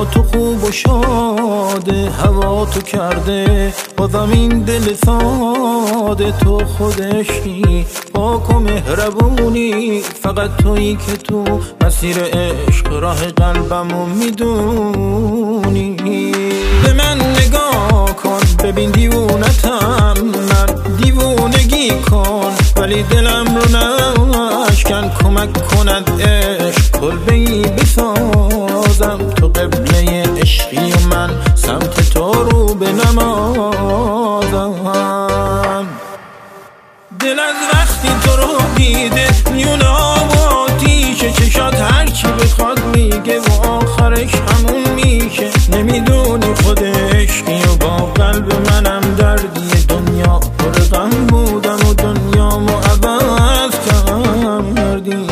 با تو خوب و شاده، هوا تو کرده بازم این دل ساده. تو خودشی پاک و مهربونی، فقط تویی که تو مسیر عشق راه قلبمو میدونی. به من نگاه کن ببین دیوونتم، من دیوونگی کن ولی دلم رو نشکن. کمک کند عشق کلبه‌ای بسازم، تو قبله عشقی و من سمت تو رو بنمازم. دل از وقتی تو رو دیده میونه آب و آتیشه، چشات هرچی بخواد میگه و آخرش همون میشه. نمیدونی خود عشقی و با قلب منم دردی، دنیا پر غم بودم و دنیامو عوض کردی.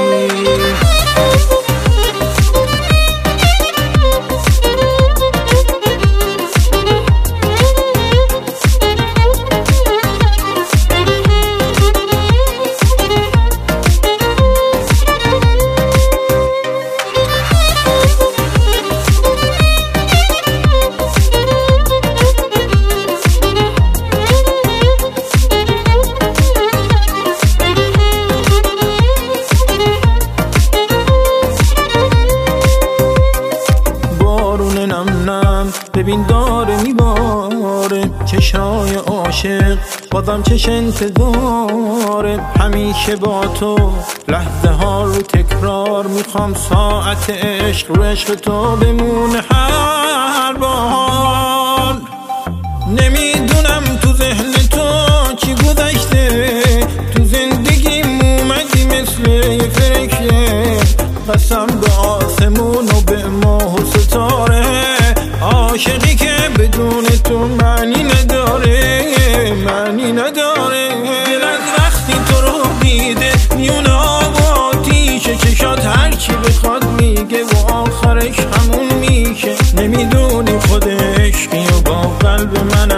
ببین داره میباره چشای عاشق، بازم چش انتظاره. همیشه با تو لحظه ها رو تکرار، میخوام ساعت عشق رو عشق تو بمونه هر بار. نمیدونم تو ذهن تو چی گذشته، تو زندگیم اومدی مثل یه فرشته. قسم به آسمون و به ماه و ستاره، عاشقی که بدون تو معنی نداره، معنی نداره. دل از وقتی تو رو دیده میونه آب و آتیشه، چشات هرچی بخواد میگه و آخرش همون میشه. نمیدونی خود عشقی و با قلب من